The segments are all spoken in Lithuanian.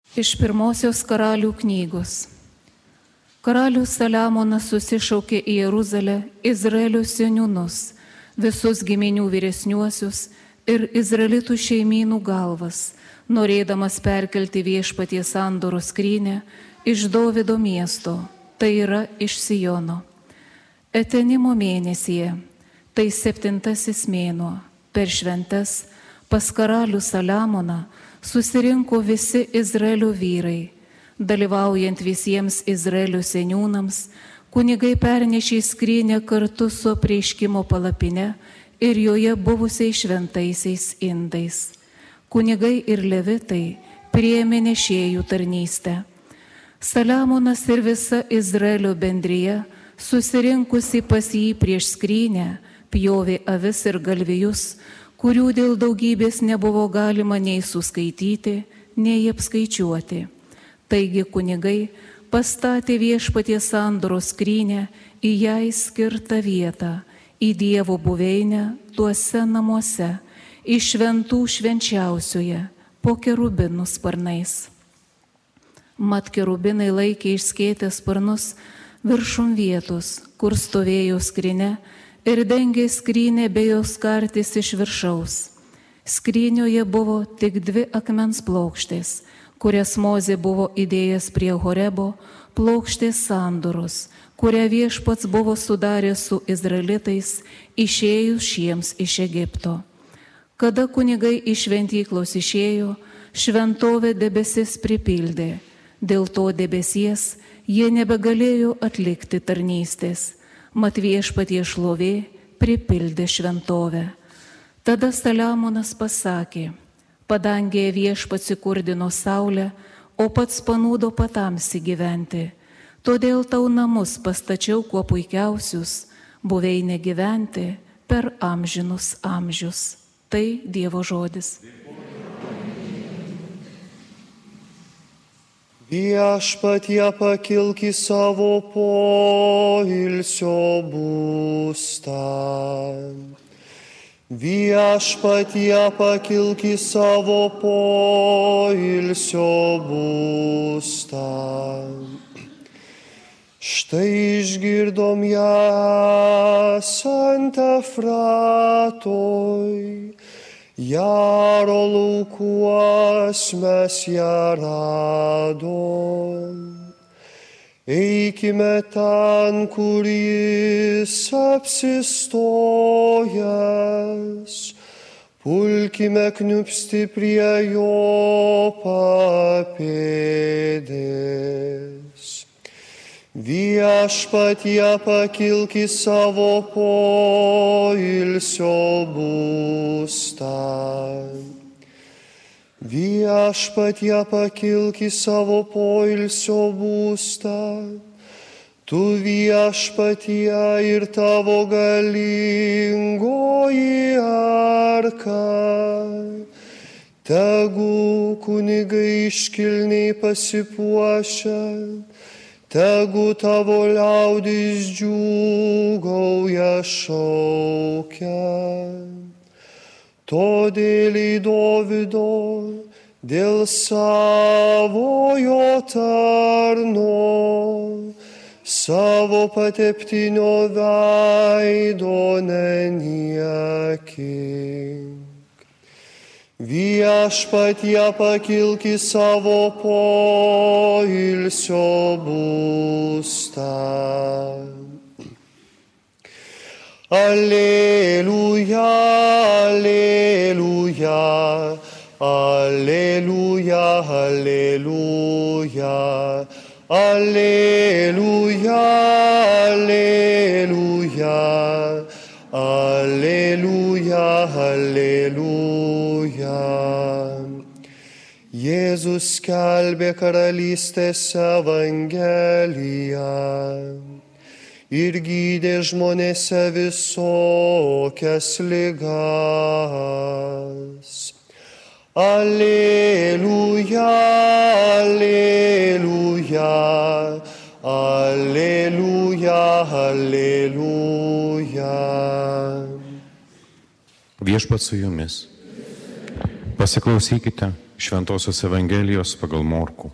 Iš pirmosios Karalių knygos. Karalius Saliamonas susišaukė į Jeruzalę Izraelio seniūnus, visus giminių vyresniuosius ir izraelitų šeimynų galvas, norėdamas perkelti Viešpaties sandoros skrynią iš Dovydo miesto, tai yra iš Siono. Etenimo mėnesyje, tai 7 mėnuo, per šventes pas karalių Saliamoną susirinko visi Izraelio vyrai, dalyvaujant visiems Izraelio seniūnams, kunigai pernešė skrynią kartu su apreiškimo palapine ir joje buvusiais šventaisiais indais. Kunigai ir levitai priėmė nešėjų tarnystę. Saliamonas ir visa Izraelio bendrija, susirinkusi pas jį prieš skrynę, pjovė avis ir galvijus, kurių dėl daugybės nebuvo galima nei suskaityti, nei apskaičiuoti. Taigi kunigai pastatė Viešpaties sandoros skrynią į jai skirtą vietą, į Dievo buveinę tuose namuose, į šventų švenčiausioje, po kerubinų sparnais. Mat kerubinai laikė išskėtę sparnus viršum vietos, kur stovėjo skrynia, ir dengė skrynę be jos kartis iš viršaus. Skrynioje buvo tik 2 akmens plokštės, kurias Mozė buvo įdėjęs prie Horebo, plokštės sandoros, kurią Viešpats buvo sudaręs su izraelitais, išėjus šiems iš Egipto. Kada kunigai iš šventyklos išėjo, šventovė debesis pripildė. Dėl to debesies jie nebegalėjo atlikti tarnystės. Mat Viešpaties šlovė pripildė šventovę. Tada Saliamonas pasakė: padangėje Viešpats įkurdino saulę, o pats panūdo patamsi gyventi. Todėl tau namus pastačiau kuo puikiausius, buveinė gyventi per amžinus amžius. Tai Dievo žodis. Viešpatie pakilk į savo poilsio būstą. Viešpatie pakilk į savo poilsio būstą. Štai išgirdom ją esant Efratoj, Jaro laukuos mes ją radom. Eikime ten, kur jis apsistojęs, pulkime kniupsti prie jo papėdės. Viešpatie pakilk į savo poilsio būstą. Viešpatie pakilk į savo poilsio būstą. Tu Viešpatie ir tavo galingoji arka. Tegu kunigai iškilniai pasipuošia, tegu tavo liaudis džiūgauja šaukia. Todėl į Dovydo, dėl savojo tarno, savo pateptinio veido neniekink. Viešpatie pakilk į savo poilsio būstą. Alleluja, alleluja, alleluja, alleluja, alleluja, alleluja, alleluja, alleluja. Jėzus skelbė karalystės evangeliją ir gydė žmonėse visokias ligas. Alleluja, alleluja, alleluja, alleluja. Viešpats su jumis. Pasiklausykite Šventosios Evangelijos pagal Morkų.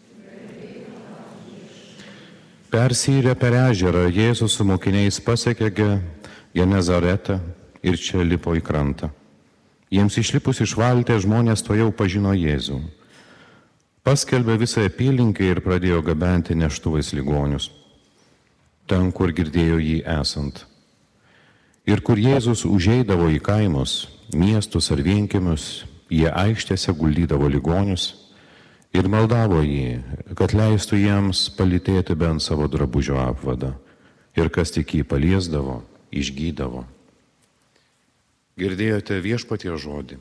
Persyrę per ežerą Jėzus su mokiniais pasiekė Genezaretą ir čia lipo į krantą. Jiems išlipus iš valties žmonės tojau pažino Jėzų. Paskelbė visą apylinkę ir pradėjo gabenti neštuvais ligonius, ten, kur girdėjo jį esant. Ir kur Jėzus užeidavo į kaimus, miestus ar vienkiemius, jie aikštėse guldydavo ligonius ir maldavo jį, kad leistų jiems palytėti bent savo drabužio apvadą. Ir kas tik jį paliesdavo, išgydavo. Girdėjote Viešpaties žodį.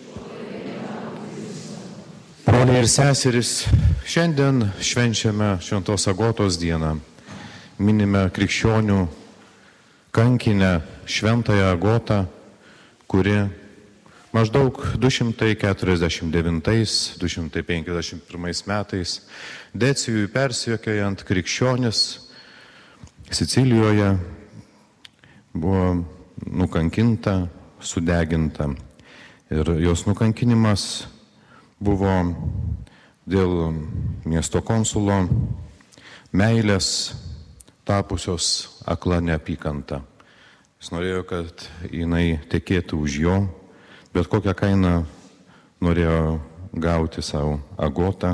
Broliai ir seserys, šiandien švenčiame Šventos Agotos dieną. Minime krikščionių kankinę Šventąją Agotą, kuri maždaug 249-251 metais Decijui persekiojant krikščionis Sicilijoje buvo nukankinta, sudeginta. Ir jos nukankinimas buvo dėl miesto konsulo meilės tapusios akla neapykanta. Jis norėjo, kad jinai tekėtų už jo, bet kokią kainą norėjo gauti savo Agotą.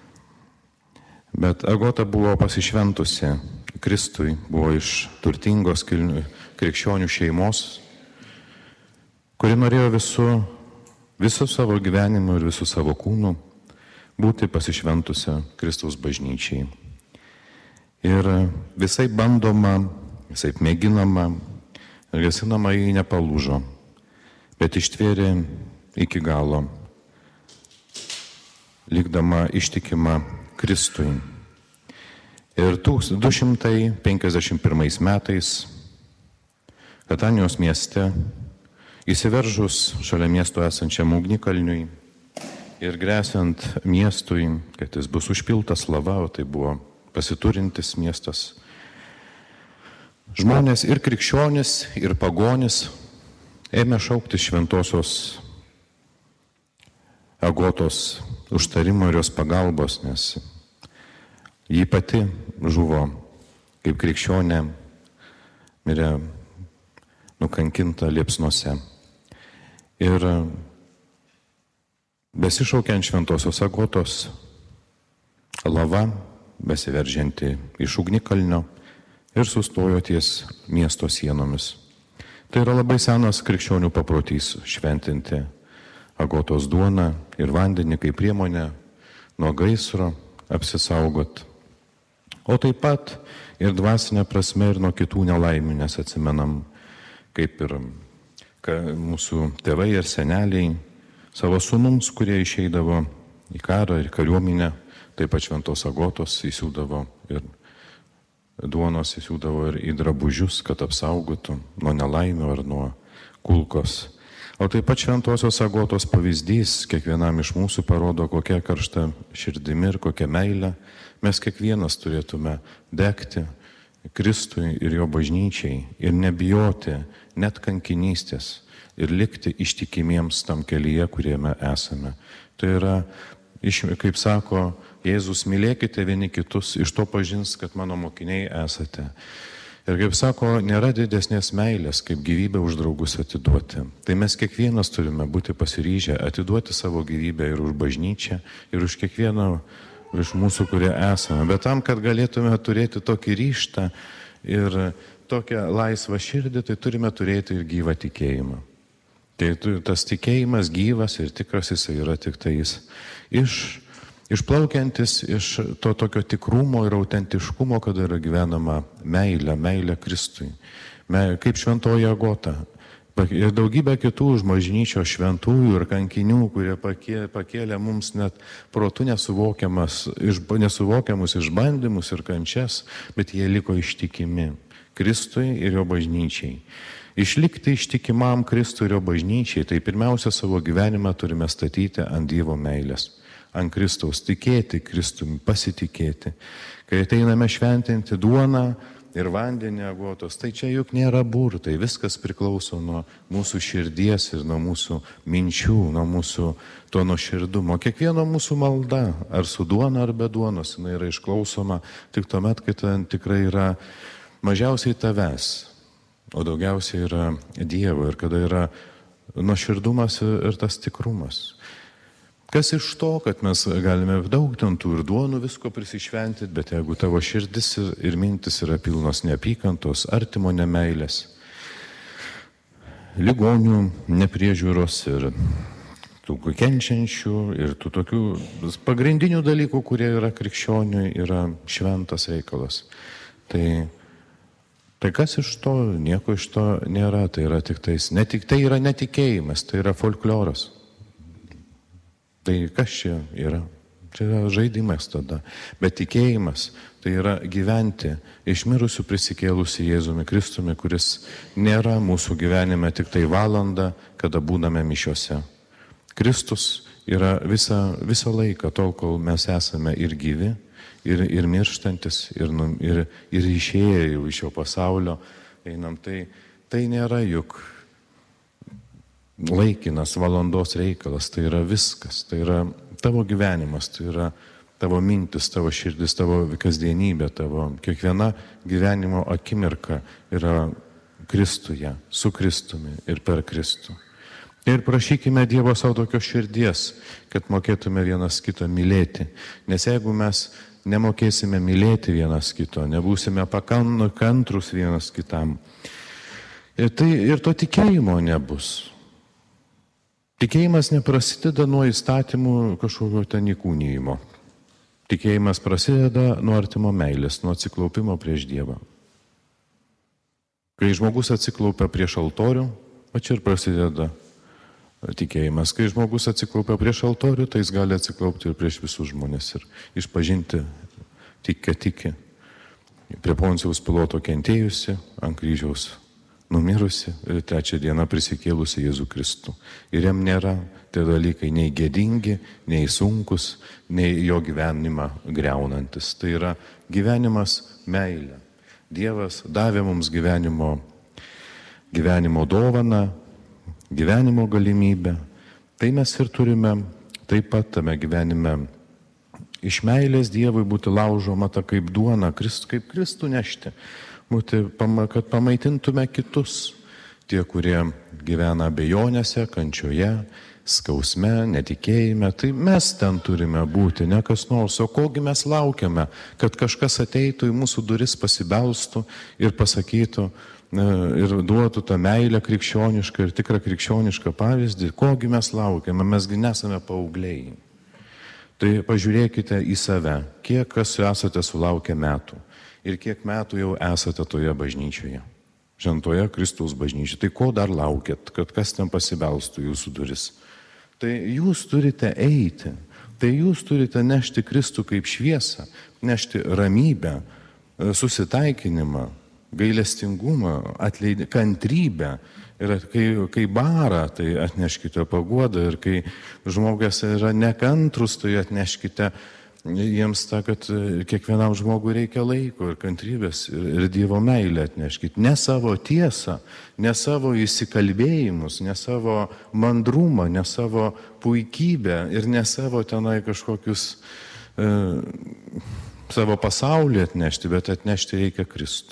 Bet Agota buvo pasišventusi Kristui, buvo iš turtingos krikščionių šeimos, kuri norėjo visų savo gyvenimu ir visų savo kūnu būti pasišventusią Kristaus bažnyčiai. Ir visai bandoma, visai mėginama, ir gesinama jį nepalūžo, bet ištvėrė iki galo, likdama ištikima Kristui. Ir 251 metais Katanijos mieste, įsiveržus šalia miesto esančiam ugnikalniui ir gresiant miestui, kad jis bus užpiltas lava, o tai buvo pasiturintis miestas, žmonės ir krikščionis, ir pagonis ėmė šaukti Šventosios Agotos užtarimo ir jos pagalbos, nes ji pati žuvo kaip krikščionė, mirė nukankinta liepsnose. Ir besišaukiant Šventosios Agotos, lava, besiveržianti iš ugnikalnio ir sustojo ties miesto sienomis. Tai yra labai senas krikščionių paprotys šventinti Agotos duoną ir vandenį kaip priemonę nuo gaisro apsisaugot. O taip pat ir dvasinė prasme ir nuo kitų nelaimių, nes atsimenam, kaip ir mūsų tėvai ir seneliai savo sūnums, kurie išeidavo į karą ir kariuomenę, taip pat Šventos Agotos įsiūdavo ir duonos įsiūdavo ir į drabužius, kad apsaugotų nuo nelaimių ar nuo kulkos. O taip pat Šventosios Agotos pavyzdys kiekvienam iš mūsų parodo, kokia karšta širdimi ir kokia meilė mes kiekvienas turėtume degti Kristui ir jo bažnyčiai ir nebijoti net kankinystės ir likti ištikimiems tam kelyje, kuriame esame. Tai yra, kaip sako Jėzus, mylėkite vieni kitus, iš to pažins, kad mano mokiniai esate. Ir kaip sako, nėra didesnės meilės, kaip gyvybę už draugus atiduoti. Tai mes kiekvienas turime būti pasiryžę atiduoti savo gyvybę ir už bažnyčią, ir už kiekvieną iš mūsų, kurie esame. Bet tam, kad galėtume turėti tokį ryžtą ir tokią laisvą širdį, tai turime turėti ir gyvą tikėjimą. Tai tas tikėjimas gyvas ir tikras jisai yra tik tai jis išplaukiantis iš to tokio tikrumo ir autentiškumo, kada yra gyvenama meilė Kristui. Kaip Šventoji Agota. Ir daugybė kitų už bažnyčios šventųjų ir kankinių, kurie pakėlė mums net protu nesuvokiamus išbandymus ir kančias, bet jie liko ištikimi Kristui ir jo bažnyčiai. Išlikti ištikimam Kristui ir jo bažnyčiai, tai pirmiausia savo gyvenimą turime statyti ant Dievo meilės, ant Kristaus, tikėti Kristumi, pasitikėti. Kai ateiname šventinti duoną ir vandenį agotos, tai čia juk nėra burtai, viskas priklauso nuo mūsų širdies ir nuo mūsų minčių, nuo mūsų to nuoširdumo. Kiekvieno mūsų malda, ar su duona, ar be duonos, jinai yra išklausoma tik tuomet, kai ten tikrai yra mažiausiai tavęs, o daugiausiai yra Dievo ir kada yra nuoširdumas ir tas tikrumas. Kas iš to, kad mes galime daug ten tų ir duonų visko prisišventinti, bet jeigu tavo širdis ir mintis yra pilnos neapykantos, artimo nemeilės, ligonių nepriežiūros ir tų kenčiančių ir tų tokių pagrindinių dalykų, kurie yra krikščioniui, yra šventas reikalas. Tai kas iš to, nieko iš to nėra, tai yra tik tais, tai yra netikėjimas, tai yra folkloras. Tai kas čia yra? Čia yra žaidimas tada. Bet tikėjimas tai yra gyventi iš mirusių prisikėlusi Jėzumi Kristumi, kuris nėra mūsų gyvenime tik tai valanda, kada būname mišiose. Kristus yra visą laiką, tol kol mes esame ir gyvi, ir mirštantis, ir išėję jau iš šio pasaulio einam. Tai nėra juk laikinas valandos reikalas, tai yra viskas, tai yra tavo gyvenimas, tai yra tavo mintis, tavo širdis, tavo kasdienybė, tavo kiekviena gyvenimo akimirka yra Kristuje, su Kristumi ir per Kristų. Ir prašykime Dievo savo tokios širdies, kad mokėtume vienas kitą mylėti, nes jeigu mes nemokėsime mylėti vienas kito, nebūsime pakantrus vienas kitam, ir to tikėjimo nebus. Tikėjimas neprasideda nuo įstatymų kažkokio ten įkūnijimo. Tikėjimas prasideda nuo artimo meilės, nuo atsiklaupimo prieš Dievą. Kai žmogus atsiklaupia prieš altorių, o čia ir prasideda tikėjimas. Kai žmogus atsiklaupia prieš altorių, tai jis gali atsiklaupti ir prieš visus žmonės ir išpažinti tiki. Prie Poncijaus Piloto kentėjusi, ant kryžiaus numirusi ir 3 dieną prisikėlusi Jėzų Kristų. Ir jam nėra tie dalykai nei gėdingi, nei sunkus, nei jo gyvenimą greunantis. Tai yra gyvenimas meilė. Dievas davė mums gyvenimo dovaną, gyvenimo galimybę. Tai mes ir turime taip pat tame gyvenime iš meilės Dievui būti laužoma ta kaip duona, kaip Kristų nešti. Kad pamaitintume kitus, tie, kurie gyvena abejonėse, kančioje, skausme, netikėjime, tai mes ten turime būti, ne kas nors. O kogi mes laukiame, kad kažkas ateitų į mūsų duris, pasibelstų ir pasakytų ir duotų tą meilę krikščionišką ir tikrą krikščionišką pavyzdį. Kogi mes laukiame, mesgi nesame paaugliai. Tai pažiūrėkite į save, kiek kas esate sulaukę metų. Ir kiek metų jau esate toje bažnyčioje, šventoje Kristaus bažnyčioje. Tai ko dar laukėt, kad kas ten pasibelstų jūsų duris? Tai jūs turite eiti, tai jūs turite nešti Kristų kaip šviesą, nešti ramybę, susitaikinimą, gailestingumą, kantrybę. Ir kai bara, tai atneškite paguodą. Ir kai žmogas yra nekantrus, tai atneškite jiems tą, kad kiekvienam žmogui reikia laiko ir kantrybės ir Dievo meilę atneškit. Ne savo tiesą, ne savo įsikalbėjimus, ne savo mandrumą, ne savo puikybę ir ne savo tenai kažkokius savo pasaulį atnešti, bet atnešti reikia Kristų.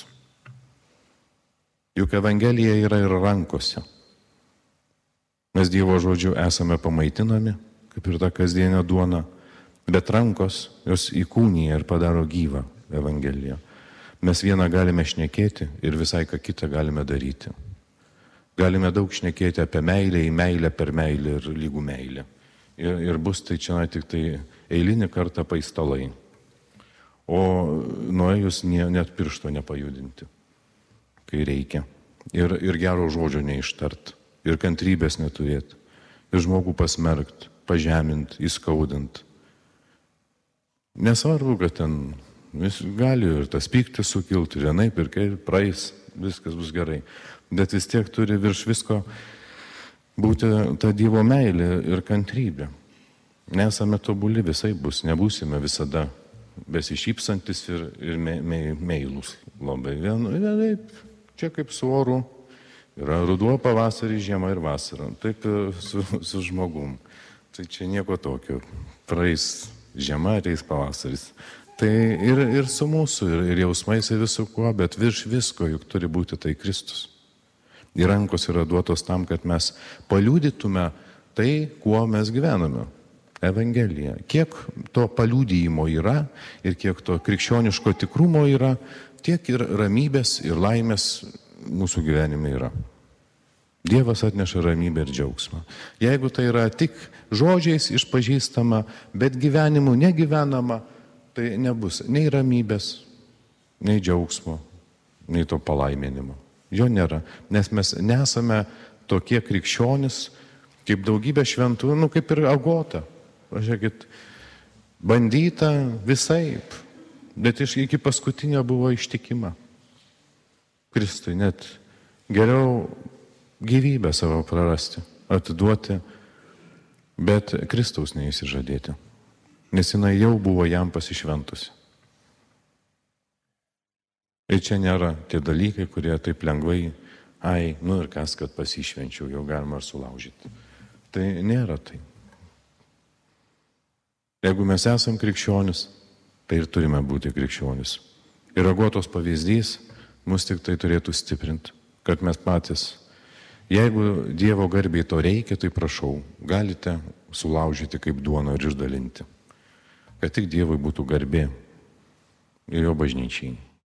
Juk Evangelija yra ir rankose. Mes Dievo žodžiu esame pamaitinami, kaip ir ta kasdienė duona. Bet rankos jos įkūnija ir padaro gyvą Evangeliją. Mes vieną galime šnekėti ir visai ką kitą galime daryti. Galime daug šnekėti apie meilę, į meilę per meilę ir lygų meilę. Ir bus tai čia tik tai eilinį kartą paistalai. O nuėjus net piršto nepajudinti, kai reikia. Ir gero žodžio neištart. Ir kantrybės neturėti. Ir žmogų pasmerkt, pažemint, įskaudint. Nesvarbu, kad ten gali ir tas pyktis sukilti, ir vienaip, ir praeis, viskas bus gerai. Bet vis tiek turi virš visko būti ta Dievo meilė ir kantrybė. Nesame tobuli, visai bus, nebūsime visada. besišypsantis ir meilus labai. Vienaip, čia kaip su oru, yra ruduo, pavasarį, žiema ir vasara. Taip su žmogum. Tai čia nieko tokio. Praeis žiema, ateis pavasaris. Tai ir su mūsų, ir jausmais, ir visu kuo, bet virš visko juk turi būti tai Kristus. Ir rankos yra duotos tam, kad mes paliudytume tai, kuo mes gyvename. Evangelija. Kiek to paliudyjimo yra ir kiek to krikščioniško tikrumo yra, tiek ir ramybės ir laimės mūsų gyvenime yra. Dievas atneša ramybę ir džiaugsmą. Jeigu tai yra tik žodžiais išpažįstama, bet gyvenimu negyvenama, tai nebus nei ramybės, nei džiaugsmo, nei to palaiminimo. Jo nėra, nes mes nesame tokie krikščionys, kaip daugybė šventų, kaip ir Agota. Pažiūrėkit, bandyta visaip, bet iki paskutinio buvo ištikima. Kristui net geriau gyvybę savo prarasti, atiduoti, bet Kristaus neįsižadėti, nes jinai jau buvo jam pasišventusi. Ir čia nėra tie dalykai, kurie taip lengvai, ir kas, kad pasišvenčiau, jau galima ir sulaužyti. Tai nėra tai. Jeigu mes esam krikščionis, tai ir turime būti krikščionis. Ir Agotos pavyzdys mus tik tai turėtų stiprinti, kad mes patys, jeigu Dievo garbiai to reikia, tai prašau, galite sulaužyti kaip duoną ir išdalinti, kad tik Dievui būtų garbė ir jo bažnyčiai.